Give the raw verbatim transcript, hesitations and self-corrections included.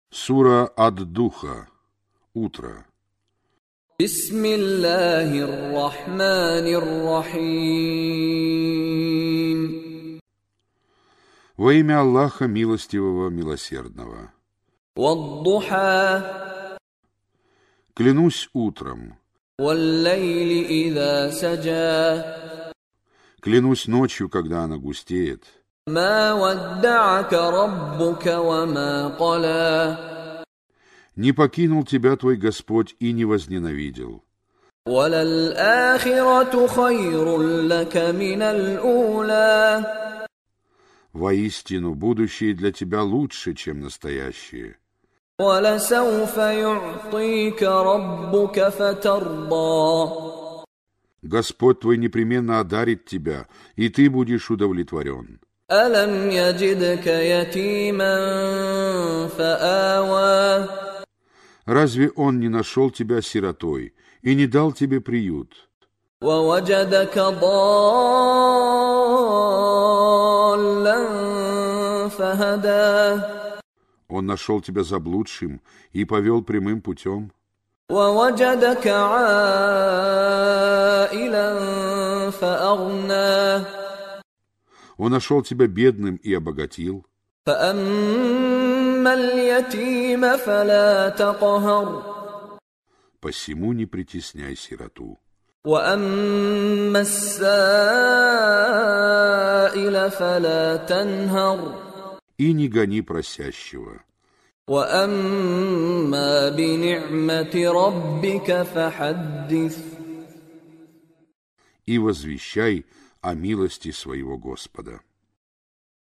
Сура Ад-Духа. Утро. Бисмиллахир рахманир рахим. Во имя Аллаха Милостивого, Милосердного. Вад-духа. Клянусь утром. Валлайли иза саджа. Клянусь ночью, когда она густеет. Ма вадда'ака раббука ва ма кала. Не покинул тебя твой Господь и не возненавидел. Валал-ахирату хайрун лака минал ула. Воистину, будущее для тебя лучше, чем настоящее. Валасауфа ю'тика раббука фатарда. Господь твой непременно одарит тебя, и ты будешь удовлетворен. Алам яджидка ятиман фаава. Разве Он не нашел тебя сиротой и не дал тебе приют? Ваваджадака даллан фахада. Он нашел тебя заблудшим и повел прямым путем. Ваваджадака аилан фаагна. Он нашел тебя бедным и обогатил. فأما اليتيم فلا تقهر. Посему не притесняй сироту. وأما السائل فلا تنهر. И не гони просящего. وأما بنعمة ربك فحدث. И возвещай о милости своего Господа.